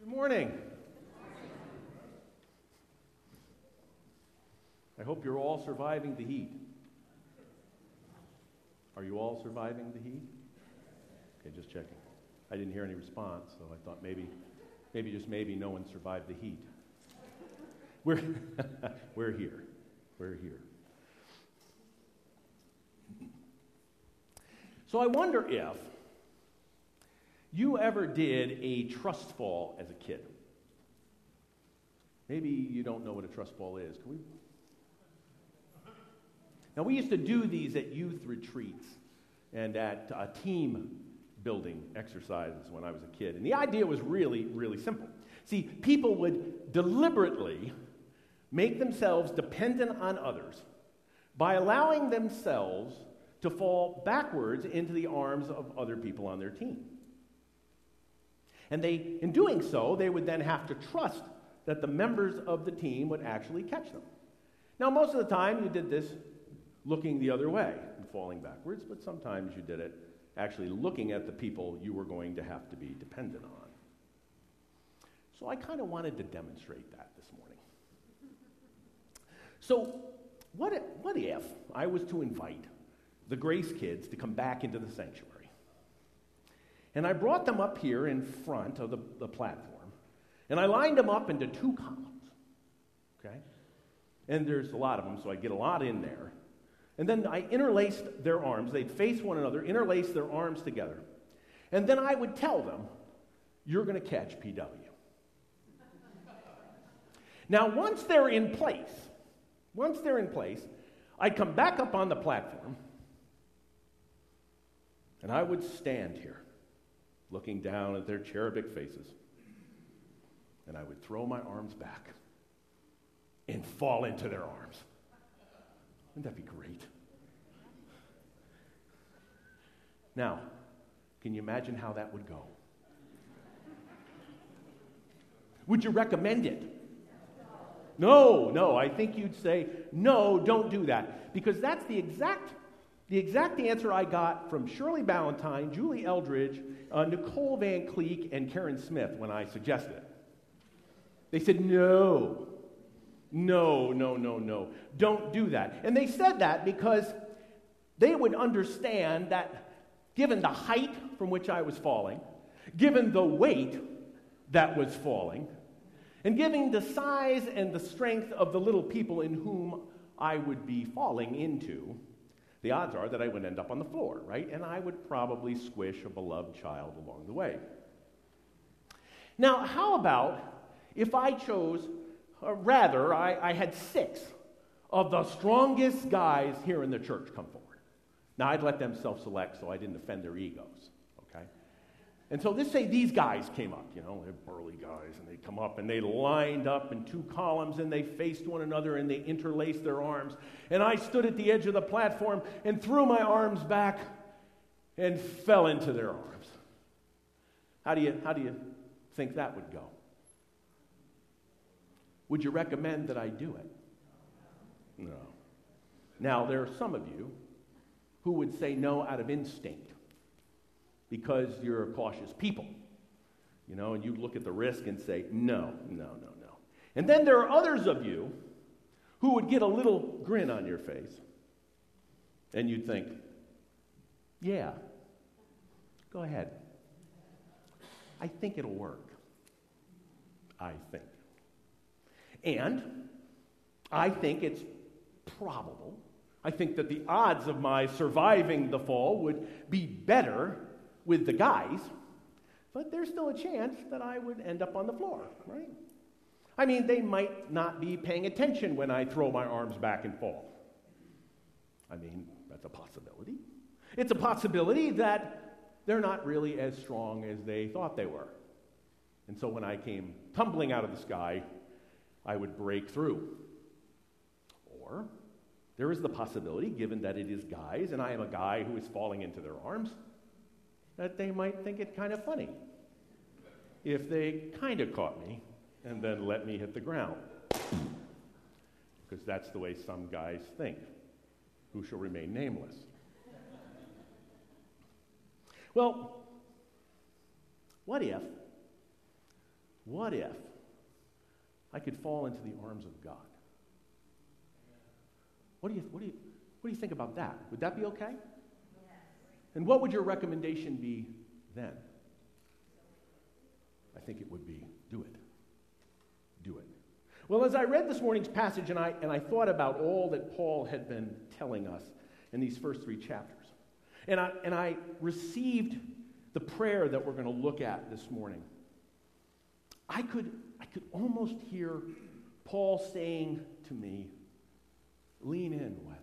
Good morning. I hope you're all surviving the heat. Are you all surviving the heat? Okay, just checking. I didn't hear any response, so I thought maybe just maybe no one survived the heat. We're here. We're here. So I wonder if you ever did a trust fall as a kid. Maybe you don't know what a trust fall is. Can we? Now, we used to do these at youth retreats and at team building exercises when I was a kid. And the idea was really, really simple. See, people would deliberately make themselves dependent on others by allowing themselves to fall backwards into the arms of other people on their team. And in doing so, they would then have to trust that the members of the team would actually catch them. Now, most of the time, you did this looking the other way and falling backwards, but sometimes you did it actually looking at the people you were going to have to be dependent on. So I kind of wanted to demonstrate that this morning. So what if I was to invite the Grace kids to come back into the sanctuary? And I brought them up here in front of the platform, and I lined them up into two columns, okay? And there's a lot of them, so I get a lot in there. And then I interlaced their arms. They'd face one another, interlace their arms together. And then I would tell them, you're going to catch PW. Now, once they're in place, I'd come back up on the platform, and I would stand here, looking down at their cherubic faces, and I would throw my arms back and fall into their arms. Wouldn't that be great? Now, can you imagine how that would go? Would you recommend it? No, I think you'd say, no, don't do that. Because that's the exact answer I got from Shirley Ballantyne, Julie Eldridge, Nicole Van Cleek, and Karen Smith when I suggested it. They said, no, don't do that. And they said that because they would understand that given the height from which I was falling, given the weight that was falling, and given the size and the strength of the little people in whom I would be falling into, the odds are that I would end up on the floor, right? And I would probably squish a beloved child along the way. Now, how about if I chose, I had 6 of the strongest guys here in the church come forward. Now, I'd let them self-select so I didn't offend their egos, okay? And so let's say these guys came up, they're burly guys, and they come up and they lined up in 2 columns and they faced one another and they interlaced their arms. And I stood at the edge of the platform and threw my arms back and fell into their arms. How do you think that would go? Would you recommend that I do it? No. Now, there are some of you who would say no out of instinct because you're cautious people, and you look at the risk and say, no. And then there are others of you who would get a little grin on your face, and you'd think, yeah, go ahead. I think it'll work. I think. And I think it's probable. I think that the odds of my surviving the fall would be better with the guys, but there's still a chance that I would end up on the floor, right? I mean, they might not be paying attention when I throw my arms back and fall. I mean, that's a possibility. It's a possibility that they're not really as strong as they thought they were. And so when I came tumbling out of the sky, I would break through. Or there is the possibility, given that it is guys, and I am a guy who is falling into their arms, that they might think it kind of funny if they kind of caught me and then let me hit the ground. Because that's the way some guys think, who shall remain nameless. Well, what if what if I could fall into the arms of God? What do you think about that? Would that be okay? And what would your recommendation be then? I think it would be, do it. Do it. Well, as I read this morning's passage and I thought about all that Paul had been telling us in these first 3 chapters, and I received the prayer that we're going to look at this morning, I could almost hear Paul saying to me, lean in, Wes.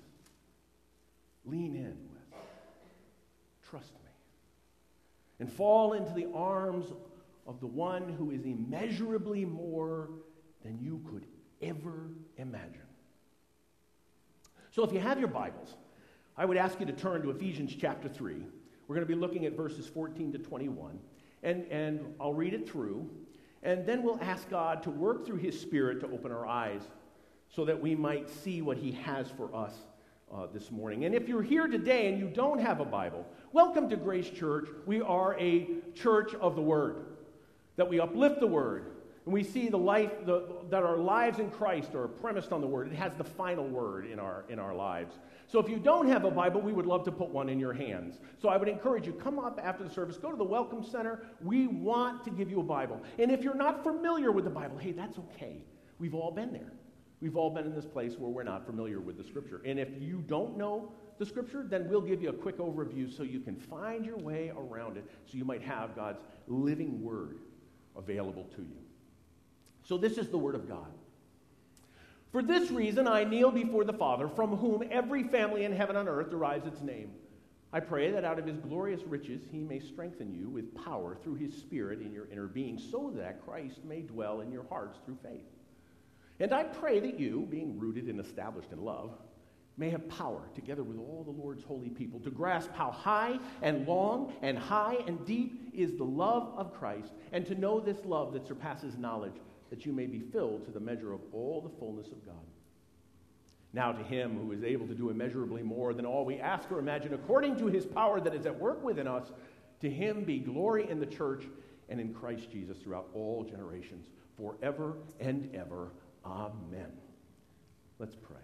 Lean in, Wes. Trust me. And fall into the arms of the one who is immeasurably more than you could ever imagine. So if you have your Bibles, I would ask you to turn to Ephesians chapter 3. We're going to be looking at verses 14 to 21. And I'll read it through. And then we'll ask God to work through His Spirit to open our eyes so that we might see what He has for us this morning. And if you're here today and you don't have a Bible, welcome to Grace Church. We are a church of the Word, that we uplift the Word. And we see that our lives in Christ are premised on the Word. It has the final word in our lives. So if you don't have a Bible, we would love to put one in your hands. So I would encourage you, come up after the service, go to the Welcome Center. We want to give you a Bible. And if you're not familiar with the Bible, hey, that's okay. We've all been there. We've all been in this place where we're not familiar with the Scripture. And if you don't know the Scripture, then we'll give you a quick overview so you can find your way around it, so you might have God's living Word available to you. So this is the Word of God. For this reason I kneel before the Father, from whom every family in heaven and earth derives its name. I pray that out of His glorious riches He may strengthen you with power through His Spirit in your inner being, so that Christ may dwell in your hearts through faith. And I pray that you, being rooted and established in love, may have power, together with all the Lord's holy people, to grasp how high and long and high and deep is the love of Christ, and to know this love that surpasses knowledge, that you may be filled to the measure of all the fullness of God. Now to Him who is able to do immeasurably more than all we ask or imagine, according to His power that is at work within us, to Him be glory in the church and in Christ Jesus throughout all generations, forever and ever. Amen. Let's pray.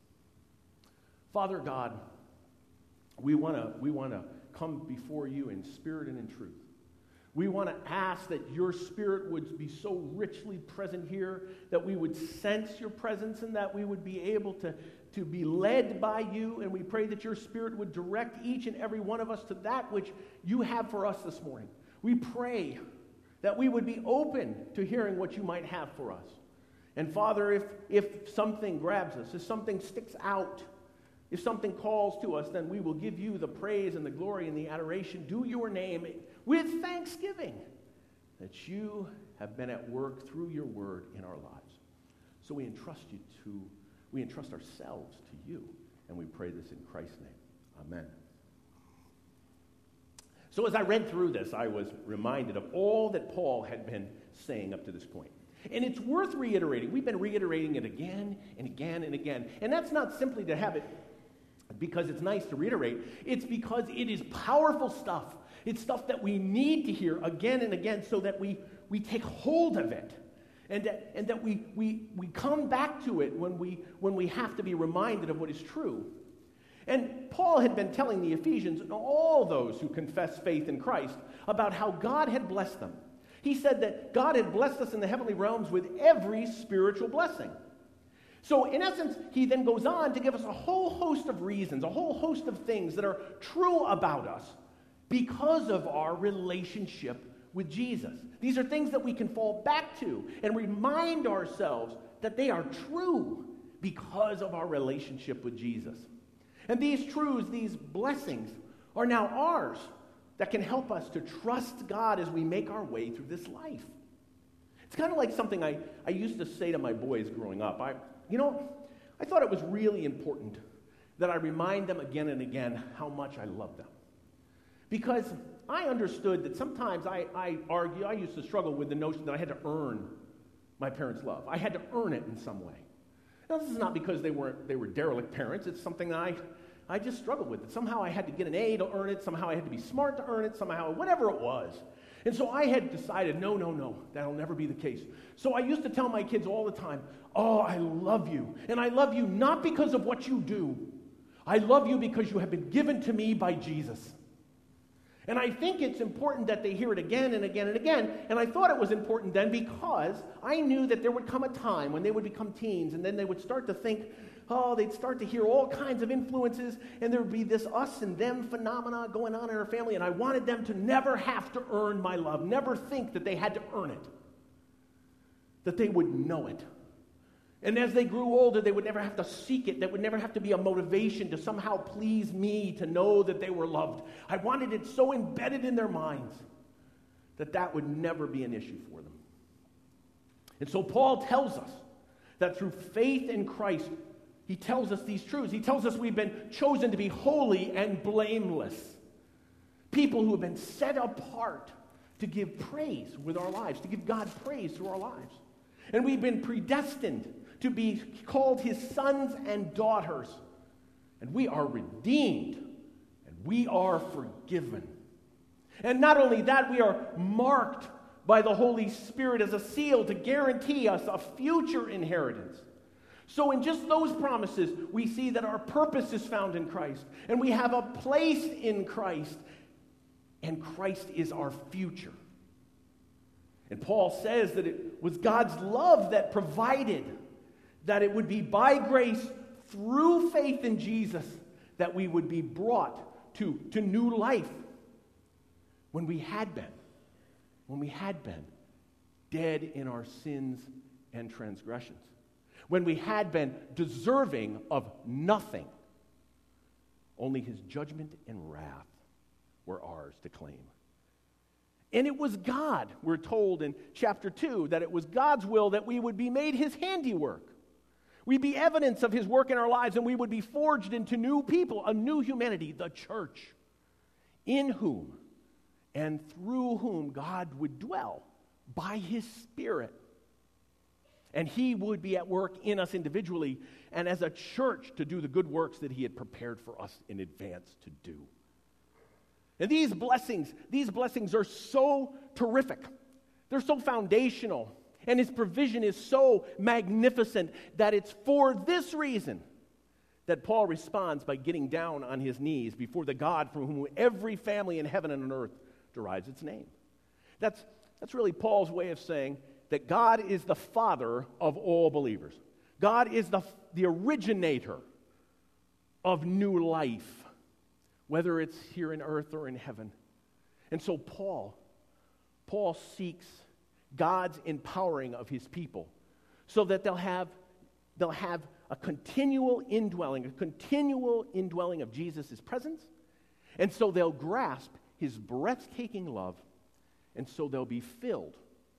Father God, we want to come before you in spirit and in truth. We want to ask that your Spirit would be so richly present here, that we would sense your presence and that we would be able to be led by you. And we pray that your Spirit would direct each and every one of us to that which you have for us this morning. We pray that we would be open to hearing what you might have for us. And Father, if something grabs us, if something sticks out, if something calls to us, then we will give you the praise and the glory and the adoration due your name with thanksgiving that you have been at work through your word in our lives. So we entrust ourselves to you, and we pray this in Christ's name. Amen. So as I read through this, I was reminded of all that Paul had been saying up to this point. And it's worth reiterating. We've been reiterating it again and again and again. And that's not simply to have it because it's nice to reiterate. It's because it is powerful stuff. It's stuff that we need to hear again and again so that we take hold of it. And that we come back to it when we have to be reminded of what is true. And Paul had been telling the Ephesians and all those who confess faith in Christ about how God had blessed them. He said that God had blessed us in the heavenly realms with every spiritual blessing. So in essence, he then goes on to give us a whole host of reasons, a whole host of things that are true about us because of our relationship with Jesus. These are things that we can fall back to and remind ourselves that they are true because of our relationship with Jesus. And these truths, these blessings, are now ours, that can help us to trust God as we make our way through this life. It's kind of like something I used to say to my boys growing up. I thought it was really important that I remind them again and again how much I love them. Because I understood that sometimes I used to struggle with the notion that I had to earn my parents' love. I had to earn it in some way. Now, this is not because they were derelict parents. It's something that I just struggled with it. Somehow I had to get an A to earn it. Somehow I had to be smart to earn it. Somehow, whatever it was. And so I had decided, no, that'll never be the case. So I used to tell my kids all the time, oh, I love you. And I love you not because of what you do. I love you because you have been given to me by Jesus. And I think it's important that they hear it again and again and again. And I thought it was important then because I knew that there would come a time when they would become teens and then they would start to think, they'd start to hear all kinds of influences and there would be this us and them phenomena going on in our family. And I wanted them to never have to earn my love, never think that they had to earn it, that they would know it. And as they grew older, they would never have to seek it. That would never have to be a motivation to somehow please me, to know that they were loved. I wanted it so embedded in their minds that that would never be an issue for them. And so Paul tells us that through faith in Christ, he tells us these truths. He tells us we've been chosen to be holy and blameless. People who have been set apart to give praise with our lives, to give God praise through our lives. And we've been predestined to be called his sons and daughters. And we are redeemed. And we are forgiven. And not only that, we are marked by the Holy Spirit as a seal to guarantee us a future inheritance. So in just those promises, we see that our purpose is found in Christ. And we have a place in Christ. And Christ is our future. And Paul says that it was God's love that provided that it would be by grace through faith in Jesus that we would be brought to new life when we had been dead in our sins and transgressions, when we had been deserving of nothing. Only his judgment and wrath were ours to claim. And it was God, we're told in chapter 2, that it was God's will that we would be made his handiwork. We'd be evidence of his work in our lives, and we would be forged into new people, a new humanity, the church, in whom and through whom God would dwell by his Spirit. And he would be at work in us individually and as a church to do the good works that he had prepared for us in advance to do. And these blessings are so terrific. They're so foundational. And his provision is so magnificent that it's for this reason that Paul responds by getting down on his knees before the God from whom every family in heaven and on earth derives its name. That's really Paul's way of saying that God is the Father of all believers. God is the originator of new life, whether it's here in earth or in heaven. And so Paul seeks God's empowering of his people so that they'll have a continual indwelling of Jesus' presence, and so they'll grasp his breathtaking love, and so they will be filled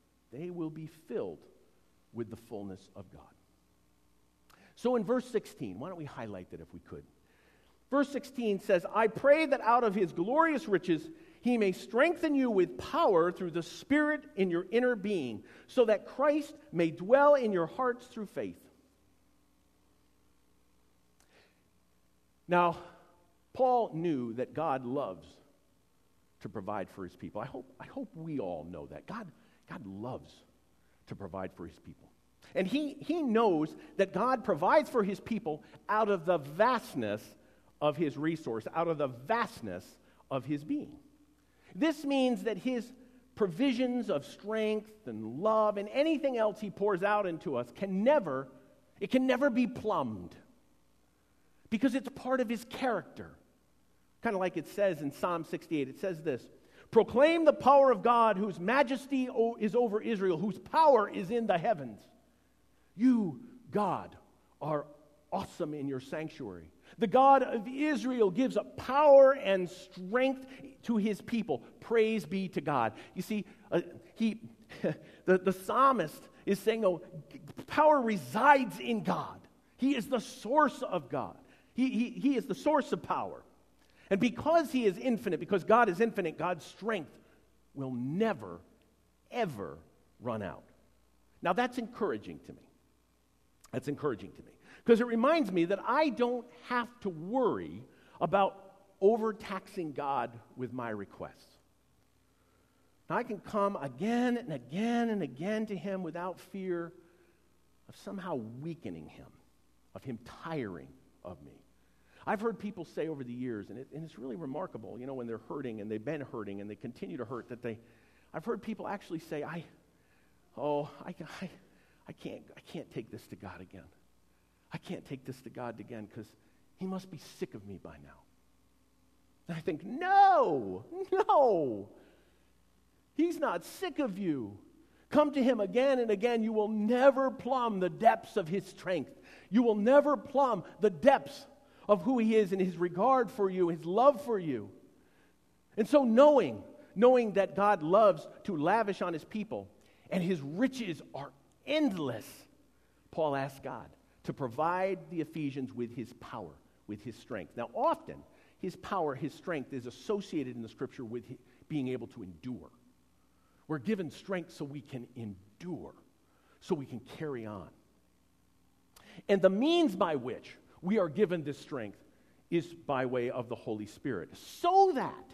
with the fullness of God. So in verse 16, why don't we highlight that if we could? Verse 16 says, I pray that out of his glorious riches he may strengthen you with power through the Spirit in your inner being, so that Christ may dwell in your hearts through faith. Now, Paul knew that God loves to provide for his people. I hope we all know that. God loves to provide for his people. And he knows that God provides for his people out of the vastness of his resource, out of the vastness of his being. This means that his provisions of strength and love and anything else he pours out into us can never be plumbed, because it's part of his character. Kind of like it says in Psalm 68. It says this: proclaim the power of God, whose majesty is over Israel, whose power is in the heavens. You, God, are awesome in your sanctuary. The God of Israel gives up power and strength to his people. Praise be to God. You see, the psalmist is saying, power resides in God. He is the source of God. He is the source of power. And because he is infinite, because God is infinite, God's strength will never, ever run out. Now that's encouraging to me. That's encouraging to me. Because it reminds me that I don't have to worry about overtaxing God with my requests. Now, I can come again and again and again to him without fear of somehow weakening him, of him tiring of me. I've heard people say over the years, and it's really remarkable, when they're hurting and they've been hurting and they continue to hurt, I've heard people actually say, I can't take this to God again. I can't take this to God again because he must be sick of me by now. And I think, no, he's not sick of you. Come to him again and again. You will never plumb the depths of his strength. You will never plumb the depths of who he is and his regard for you, his love for you. And so knowing that God loves to lavish on his people and his riches are endless, Paul asks God to provide the Ephesians with his power, with his strength. Now often, his power, his strength is associated in the Scripture with being able to endure. We're given strength so we can endure, so we can carry on. And the means by which we are given this strength is by way of the Holy Spirit, so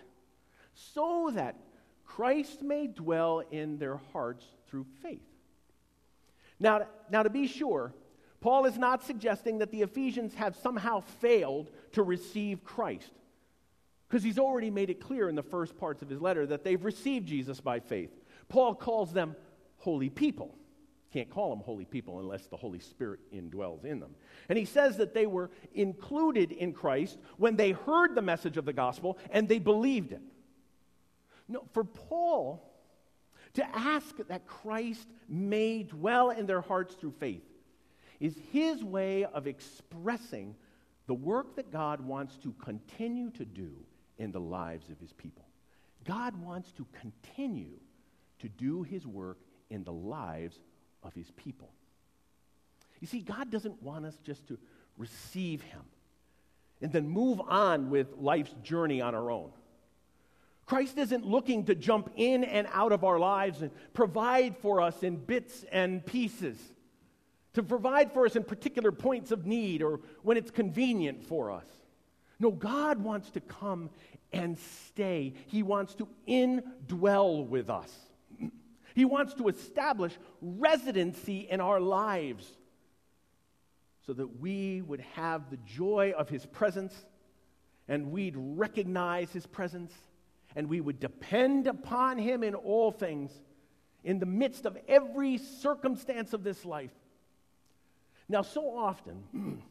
that Christ may dwell in their hearts through faith. Now, to be sure, Paul is not suggesting that the Ephesians have somehow failed to receive Christ, because he's already made it clear in the first parts of his letter that they've received Jesus by faith. Paul calls them holy people. Can't call them holy people unless the Holy Spirit indwells in them. And he says that they were included in Christ when they heard the message of the gospel and they believed it. No, for Paul to ask that Christ may dwell in their hearts through faith is his way of expressing the work that God wants to continue to do in the lives of his people. God wants to continue to do his work in the lives of his people. You see, God doesn't want us just to receive him and then move on with life's journey on our own. Christ isn't looking to jump in and out of our lives and provide for us in bits and pieces, to provide for us in particular points of need or when it's convenient for us. No, God wants to come and stay. He wants to indwell with us. He wants to establish residency in our lives so that we would have the joy of his presence and we'd recognize his presence and we would depend upon him in all things in the midst of every circumstance of this life. Now, so often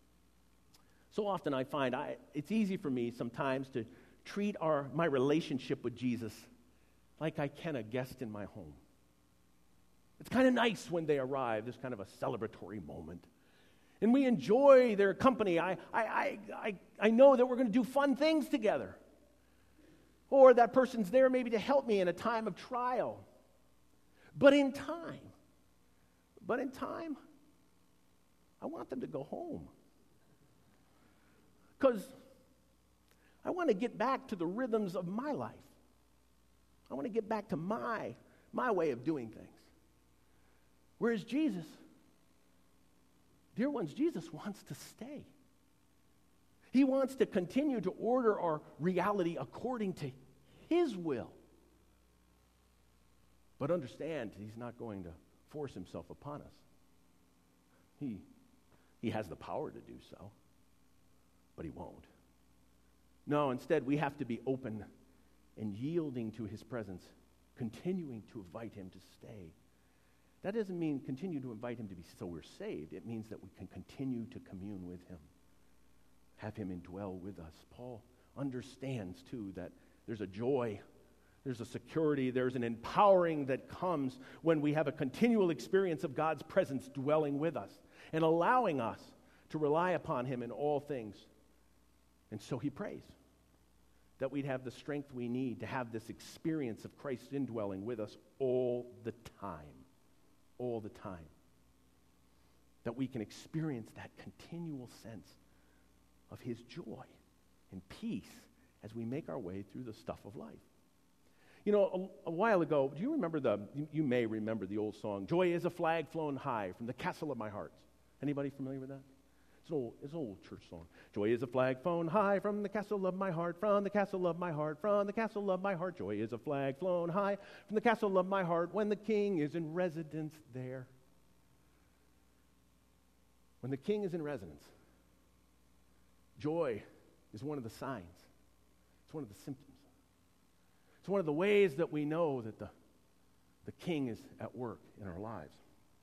I find it's easy for me sometimes to treat my relationship with Jesus like I can a guest in my home. It's kind of nice when they arrive. There's kind of a celebratory moment. And we enjoy their company. I know that we're going to do fun things together. Or that person's there maybe to help me in a time of trial. But in time, I want them to go home. Because I want to get back to the rhythms of my life. I want to get back to my way of doing things. Whereas Jesus, dear ones, Jesus wants to stay. He wants to continue to order our reality according to his will. But understand, he's not going to force himself upon us. He has the power to do so, but he won't. No, instead, we have to be open and yielding to his presence, continuing to invite him to stay. That doesn't mean continue to invite him to be so we're saved. It means that we can continue to commune with him, have him indwell with us. Paul understands, too, that there's a joy, there's a security, there's an empowering that comes when we have a continual experience of God's presence dwelling with us and allowing us to rely upon him in all things. And so he prays that we'd have the strength we need to have this experience of Christ's indwelling with us all the time. All the time. That we can experience that continual sense of his joy and peace as we make our way through the stuff of life. You know, a while ago, do you remember you may remember the old song, "Joy is a flag flown high from the castle of my heart." Anybody familiar with that? It's an old church song. Joy is a flag flown high from the castle of my heart, from the castle of my heart, from the castle of my heart. Joy is a flag flown high from the castle of my heart when the king is in residence there. When the king is in residence, joy is one of the signs. It's one of the symptoms. It's one of the ways that we know that the king is at work in our lives.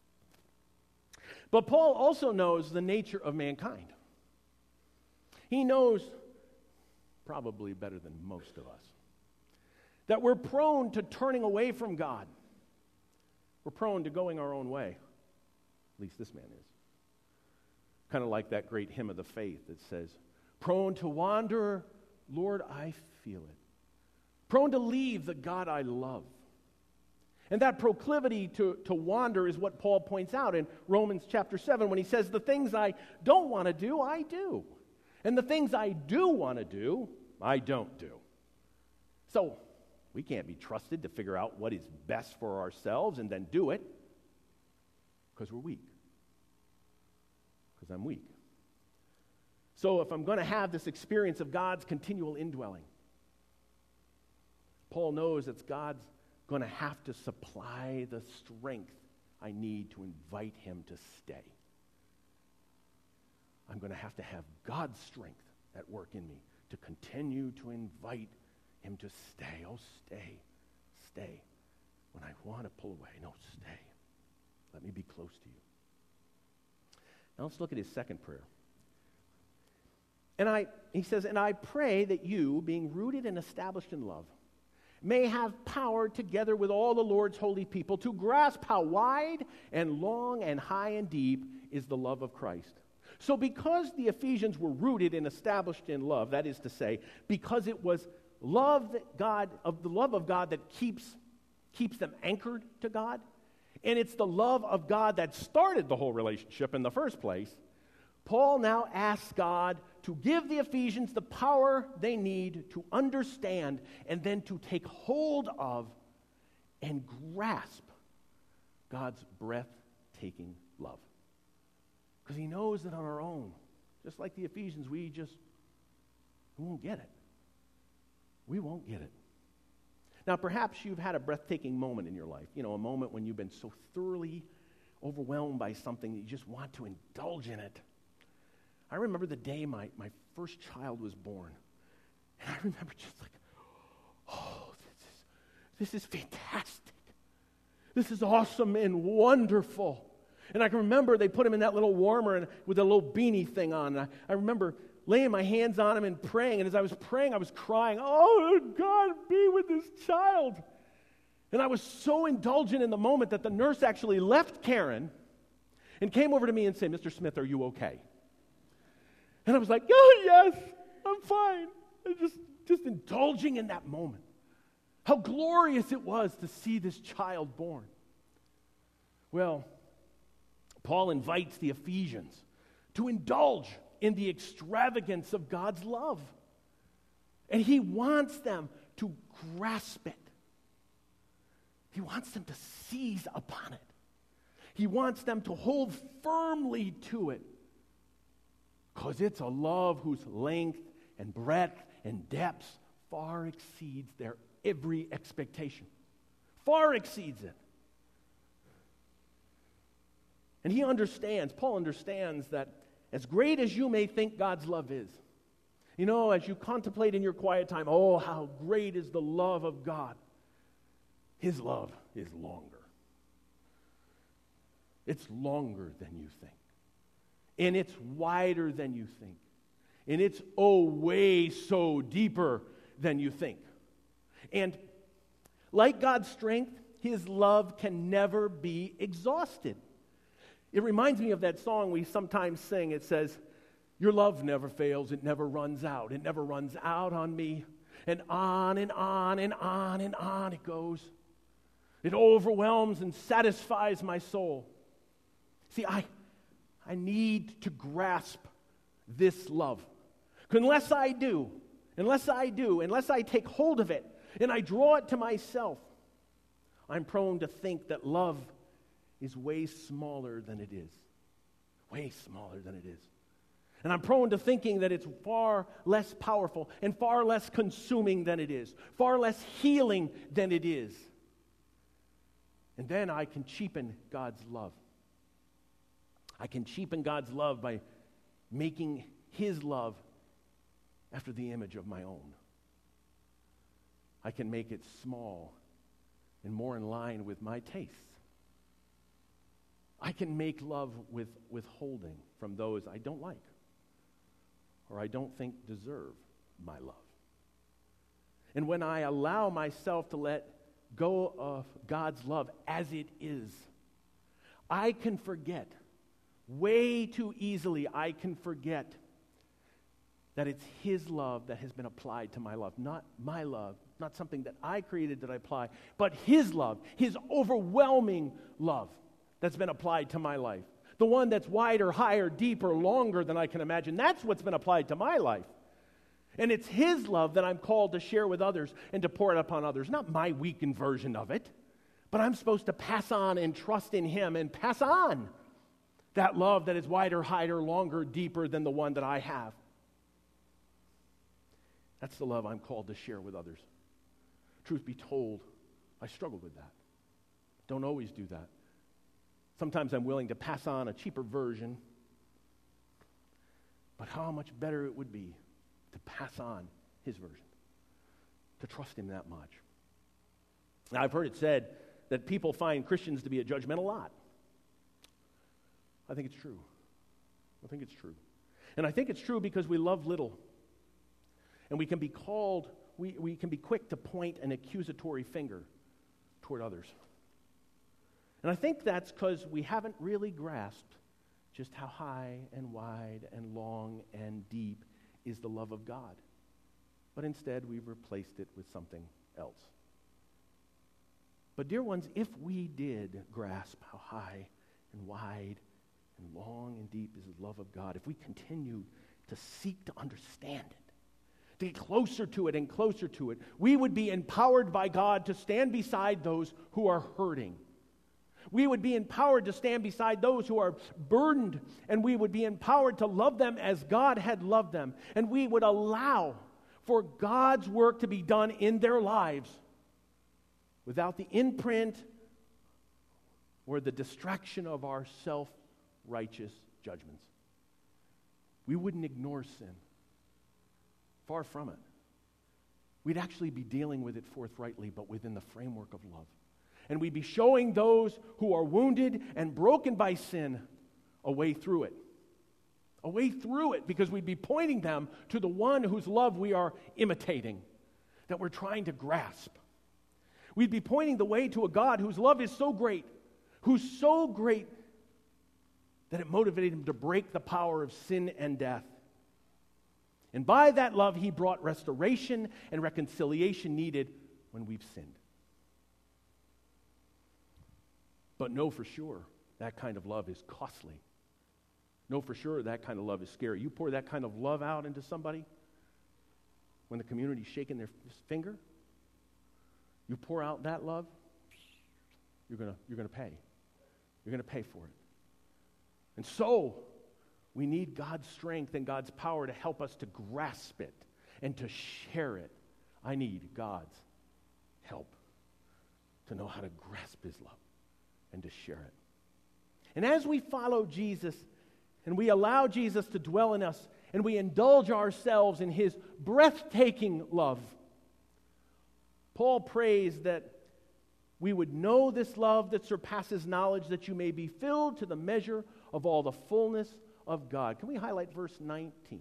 But Paul also knows the nature of mankind. He knows, probably better than most of us, that we're prone to turning away from God. We're prone to going our own way. At least this man is. Kind of like that great hymn of the faith that says, prone to wander, Lord, I feel it. Prone to leave the God I love. And that proclivity to wander is what Paul points out in Romans chapter 7 when he says, the things I don't want to do, I do. And the things I do want to do, I don't do. So we can't be trusted to figure out what is best for ourselves and then do it because we're weak. Because I'm weak. So if I'm going to have this experience of God's continual indwelling, Paul knows that God's going to have to supply the strength I need to invite him to stay. I'm going to have God's strength at work in me to continue to invite him to stay. Oh, stay. When I want to pull away, no, stay. Let me be close to you. Now let's look at his second prayer. He says, and I pray that you, being rooted and established in love, may have power together with all the Lord's holy people to grasp how wide and long and high and deep is the love of Christ. So because the Ephesians were rooted and established in love, that is to say, because it was the love of God that keeps them anchored to God, and it's the love of God that started the whole relationship in the first place, Paul now asks God to give the Ephesians the power they need to understand and then to take hold of and grasp God's breathtaking love. Because he knows that on our own, just like the Ephesians, we won't get it. We won't get it. Now, perhaps you've had a breathtaking moment in your life, a moment when you've been so thoroughly overwhelmed by something that you just want to indulge in it. I remember the day my first child was born. And I remember just like, oh, this is fantastic. This is awesome and wonderful. And I can remember they put him in that little warmer and with a little beanie thing on. And I remember laying my hands on him and praying. And as I was praying, I was crying, oh, God, be with this child. And I was so indulgent in the moment that the nurse actually left Karen and came over to me and said, Mr. Smith, are you okay? And I was like, oh, yes, I'm fine. I'm just indulging in that moment. How glorious it was to see this child born. Well, Paul invites the Ephesians to indulge in the extravagance of God's love. And he wants them to grasp it. He wants them to seize upon it. He wants them to hold firmly to it. Because it's a love whose length and breadth and depth far exceeds their every expectation. Far exceeds it. And Paul understands that as great as you may think God's love is, as you contemplate in your quiet time, oh, how great is the love of God. His love is longer. It's longer than you think. And it's wider than you think. And it's, way so deeper than you think. And like God's strength, his love can never be exhausted. It reminds me of that song we sometimes sing. It says, your love never fails, it never runs out. It never runs out on me. And on and on and on and on it goes. It overwhelms and satisfies my soul. See, I need to grasp this love. Unless I take hold of it, and I draw it to myself, I'm prone to think that love is way smaller than it is. Way smaller than it is. And I'm prone to thinking that it's far less powerful and far less consuming than it is, far less healing than it is. And then I can cheapen God's love. I can cheapen God's love by making His love after the image of my own. I can make it small and more in line with my tastes. I can make love with withholding from those I don't like or I don't think deserve my love. And when I allow myself to let go of God's love as it is, I can forget, way too easily I can forget that it's His love that has been applied to my love, not my love, not something that I created that I apply, but His love, His overwhelming love that's been applied to my life. The one that's wider, higher, deeper, longer than I can imagine. That's what's been applied to my life. And it's His love that I'm called to share with others and to pour it upon others. Not my weakened version of it, but I'm supposed to pass on and trust in Him and pass on that love that is wider, higher, longer, deeper than the one that I have. That's the love I'm called to share with others. Truth be told, I struggle with that. Don't always do that. Sometimes I'm willing to pass on a cheaper version, but how much better it would be to pass on His version, to trust Him that much. Now, I've heard it said that people find Christians to be a judgmental lot. I think it's true. I think it's true. And I think it's true because we love little. And we can be called, we can be quick to point an accusatory finger toward others. And I think that's because we haven't really grasped just how high and wide and long and deep is the love of God. But instead, we've replaced it with something else. But dear ones, if we did grasp how high and wide and long and deep is the love of God, if we continued to seek to understand it, to get closer to it and closer to it, we would be empowered by God to stand beside those who are hurting. We would be empowered to stand beside those who are burdened, and we would be empowered to love them as God had loved them. And we would allow for God's work to be done in their lives without the imprint or the distraction of our self-righteous judgments. We wouldn't ignore sin. Far from it. We'd actually be dealing with it forthrightly, but within the framework of love. And we'd be showing those who are wounded and broken by sin a way through it. A way through it, because we'd be pointing them to the one whose love we are imitating, that we're trying to grasp. We'd be pointing the way to a God whose love is so great, who's so great that it motivated Him to break the power of sin and death. And by that love, He brought restoration and reconciliation needed when we've sinned. But know for sure that kind of love is costly. Know for sure that kind of love is scary. You pour that kind of love out into somebody when the community's shaking their finger, you pour out that love, you're gonna pay. You're gonna pay for it. And so we need God's strength and God's power to help us to grasp it and to share it. I need God's help to know how to grasp His love and to share it. And as we follow Jesus and we allow Jesus to dwell in us and we indulge ourselves in His breathtaking love, Paul prays that we would know this love that surpasses knowledge, that you may be filled to the measure of all the fullness of God. Can we highlight verse 19?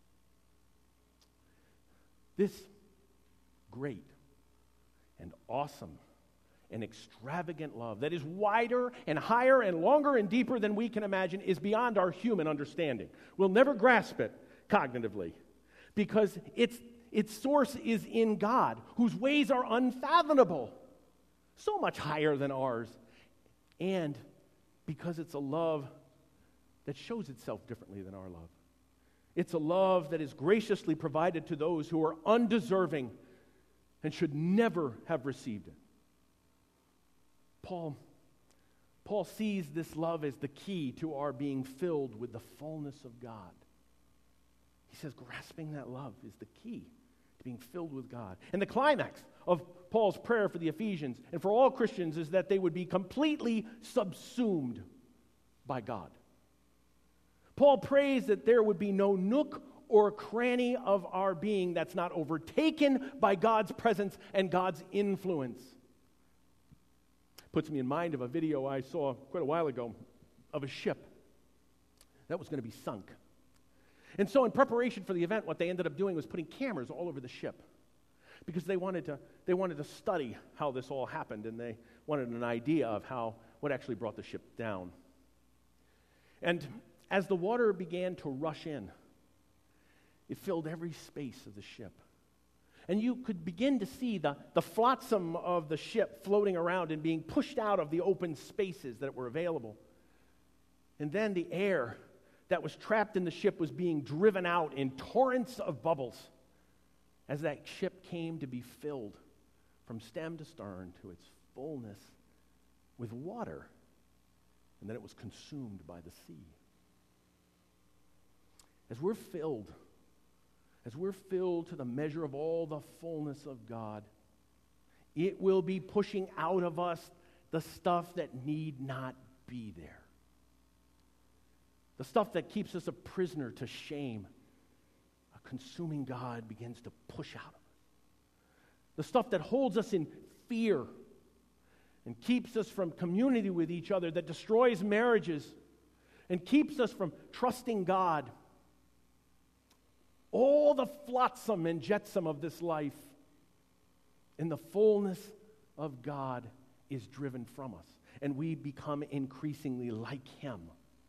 This great and awesome and extravagant love that is wider and higher and longer and deeper than we can imagine is beyond our human understanding. We'll never grasp it cognitively because its source is in God, whose ways are unfathomable, so much higher than ours, and because it's a love that shows itself differently than our love. It's a love that is graciously provided to those who are undeserving and should never have received it. Paul sees this love as the key to our being filled with the fullness of God. He says grasping that love is the key to being filled with God. And the climax of Paul's prayer for the Ephesians and for all Christians is that they would be completely subsumed by God. Paul prays that there would be no nook or cranny of our being that's not overtaken by God's presence and God's influence. Puts me in mind of a video I saw quite a while ago of a ship that was going to be sunk. And so in preparation for the event, what they ended up doing was putting cameras all over the ship because they wanted to study how this all happened, and they wanted an idea of what actually brought the ship down. And as the water began to rush in, it filled every space of the ship. And you could begin to see the flotsam of the ship floating around and being pushed out of the open spaces that were available. And then the air that was trapped in the ship was being driven out in torrents of bubbles as that ship came to be filled from stem to stern to its fullness with water. And then it was consumed by the sea. As we're filled to the measure of all the fullness of God, it will be pushing out of us the stuff that need not be there. The stuff that keeps us a prisoner to shame. A consuming God begins to push out of us. The stuff that holds us in fear and keeps us from community with each other, that destroys marriages and keeps us from trusting God. All the flotsam and jetsam of this life in the fullness of God is driven from us, and we become increasingly like Him,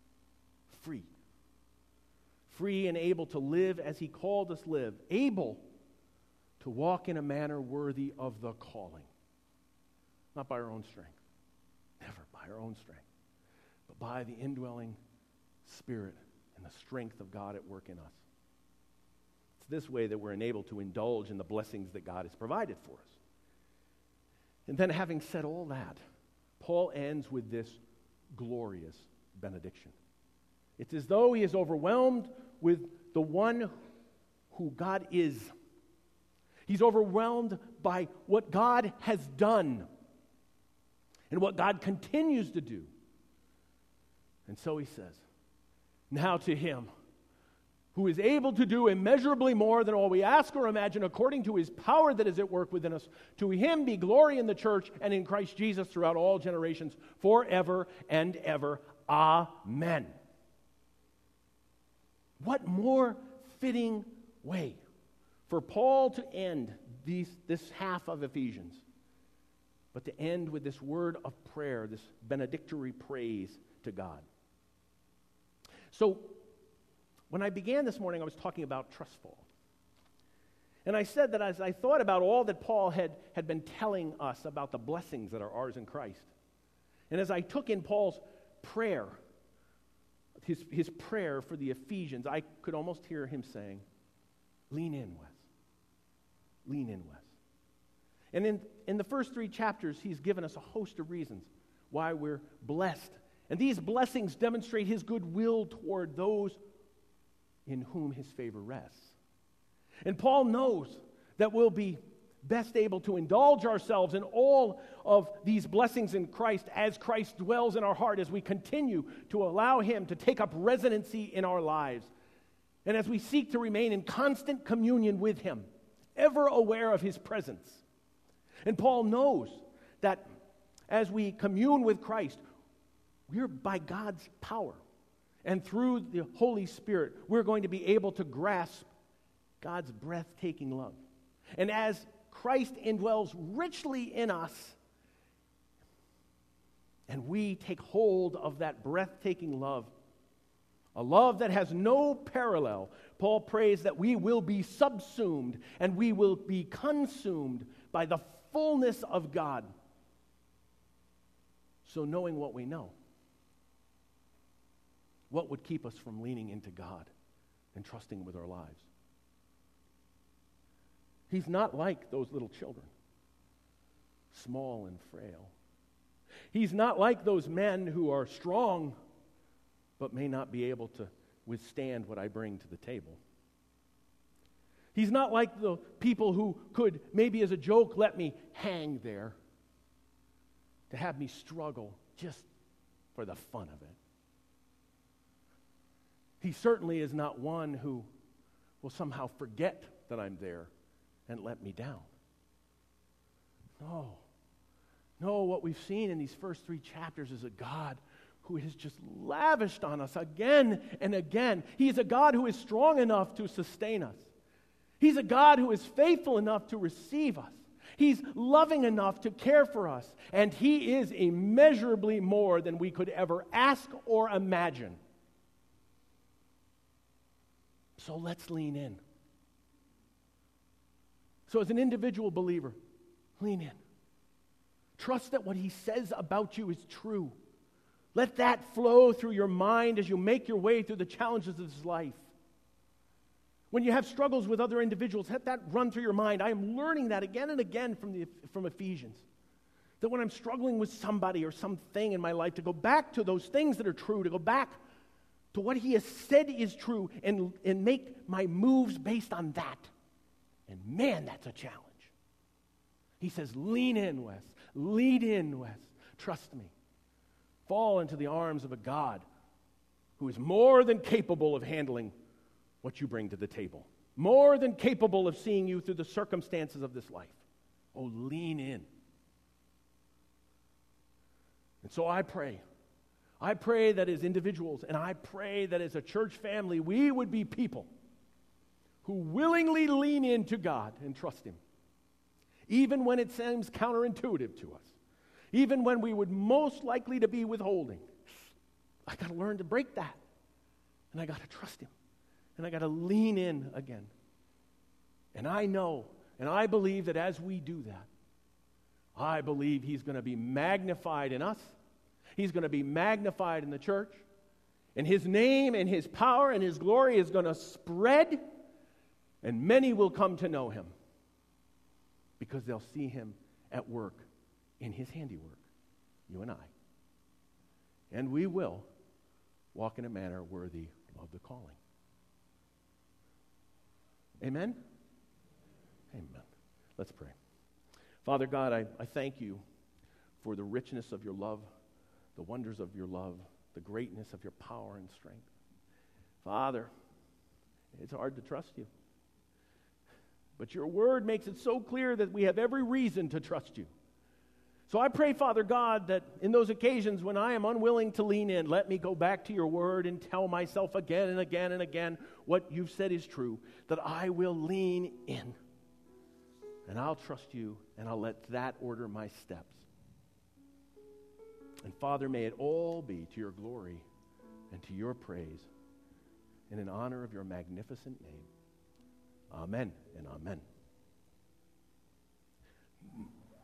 free and able to live as He called us live, able to walk in a manner worthy of the calling, not by our own strength, never by our own strength, but by the indwelling Spirit and the strength of God at work in us. This way that we're enabled to indulge in the blessings that God has provided for us. And then having said all that, Paul ends with this glorious benediction. It's as though he is overwhelmed with the one who God is. He's overwhelmed by what God has done and what God continues to do. And so he says, now to Him who is able to do immeasurably more than all we ask or imagine, according to His power that is at work within us. To Him be glory in the church and in Christ Jesus throughout all generations, forever and ever. Amen. What more fitting way for Paul to end this half of Ephesians, but to end with this word of prayer, this benedictory praise to God. So, when I began this morning, I was talking about trust fall. And I said that as I thought about all that Paul had been telling us about the blessings that are ours in Christ, and as I took in Paul's prayer, his prayer for the Ephesians, I could almost hear him saying, lean in, Wes. Lean in, Wes. And in the first 3 chapters, he's given us a host of reasons why we're blessed. And these blessings demonstrate His goodwill toward those in whom His favor rests. And Paul knows that we'll be best able to indulge ourselves in all of these blessings in Christ as Christ dwells in our heart, as we continue to allow Him to take up residency in our lives, and as we seek to remain in constant communion with Him, ever aware of His presence. And Paul knows that as we commune with Christ, we're by God's power, and through the Holy Spirit, we're going to be able to grasp God's breathtaking love. And as Christ indwells richly in us, and we take hold of that breathtaking love, a love that has no parallel, Paul prays that we will be subsumed and we will be consumed by the fullness of God. So knowing what we know, what would keep us from leaning into God and trusting Him with our lives? He's not like those little children, small and frail. He's not like those men who are strong but may not be able to withstand what I bring to the table. He's not like the people who could, maybe as a joke, let me hang there to have me struggle just for the fun of it. He certainly is not one who will somehow forget that I'm there and let me down. No, what we've seen in these first 3 chapters is a God who has just lavished on us again and again. He is a God who is strong enough to sustain us. He's a God who is faithful enough to receive us. He's loving enough to care for us. And He is immeasurably more than we could ever ask or imagine. So let's lean in. So as an individual believer, lean in. Trust that what He says about you is true. Let that flow through your mind as you make your way through the challenges of this life. When you have struggles with other individuals, let that run through your mind. I am learning that again and again from Ephesians. That when I'm struggling with somebody or something in my life, to go back to those things that are true, to go back to what He has said is true, and make my moves based on that. And man, that's a challenge. He says, lean in, Wes. Lead in, Wes. Trust me. Fall into the arms of a God who is more than capable of handling what you bring to the table. More than capable of seeing you through the circumstances of this life. Oh, lean in. And so I pray. I pray that as individuals, and I pray that as a church family, we would be people who willingly lean into God and trust Him. Even when it seems counterintuitive to us. Even when we would most likely to be withholding. I got to learn to break that. And I got to trust Him. And I got to lean in again. And I know, and I believe that as we do that, I believe He's going to be magnified in us. He's going to be magnified in the church. And His name and His power and His glory is going to spread. And many will come to know Him. Because they'll see Him at work in His handiwork, you and I. And we will walk in a manner worthy of the calling. Amen? Amen. Let's pray. Father God, I thank You for the richness of Your love, the wonders of Your love, the greatness of Your power and strength. Father, it's hard to trust You. But Your word makes it so clear that we have every reason to trust You. So I pray, Father God, that in those occasions when I am unwilling to lean in, let me go back to Your word and tell myself again and again and again what You've said is true, that I will lean in. And I'll trust You, and I'll let that order my steps. And Father, may it all be to Your glory and to Your praise, and in honor of Your magnificent name. Amen and amen.